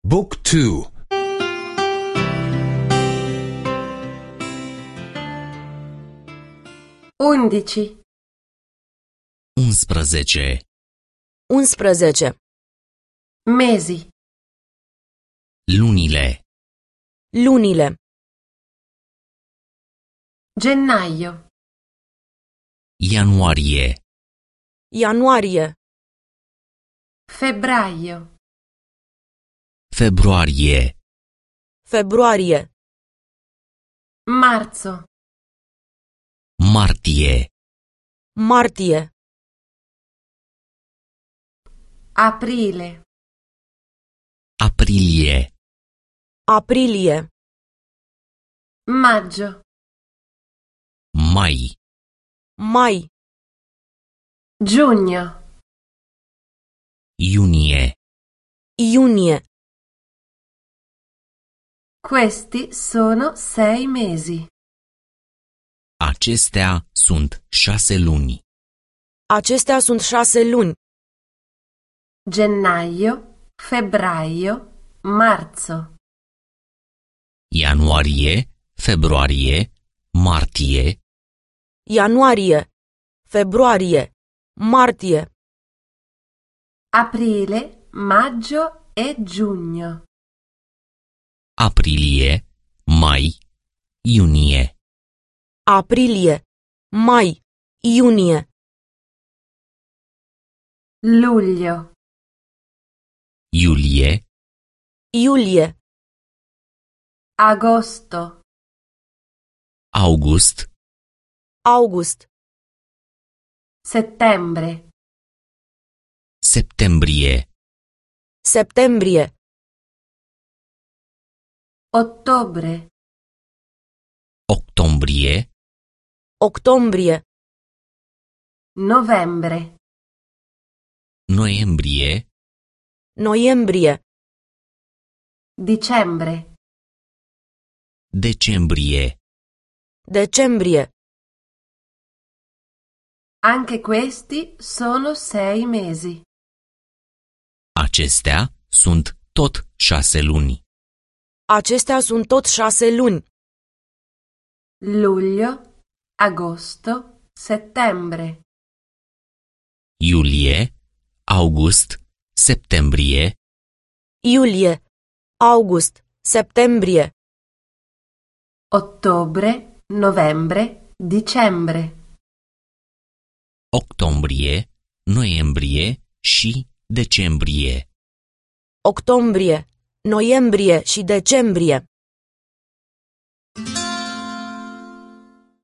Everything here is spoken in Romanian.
Book 2. 11. 11. 11. Mesi. Lunile. Lunile. Gennaio. Ianuarie. Ianuarie. Febbraio. Februarie. Februarie. Marzo. Martie. Martie. Aprile. Aprilie. Aprilie. Maggio. Mai. Mai. Giugno. Iunie. Iunie. Questi sono 6 mesi. Acestea sunt 6 luni. Acestea sunt 6 luni. Gennaio, febbraio, marzo. Ianuarie, februarie, martie, Ianuarie. Februarie. Martie. Aprile, maggio e giugno. aprilie, mai, iunie, Aprilie. Mai. Iunie. Luglio. iulie, Iulie. Agosto. august, August. Settembre. septembrie, Septembrie. Ottobre. octombrie, Octombrie. Novembre. noiembrie, Noiembrie. Dicembre. decembrie. Decembrie. Anche questi sono 6 mesi. Acestea sunt tot 6 luni. Acestea sunt tot 6 luni. Luglio, agosto, settembre. Iulie, august, septembrie, Iulie. August. Septembrie. Ottobre, novembre, dicembre. octombrie, noiembrie și decembrie. Octombrie. Noiembrie și decembrie.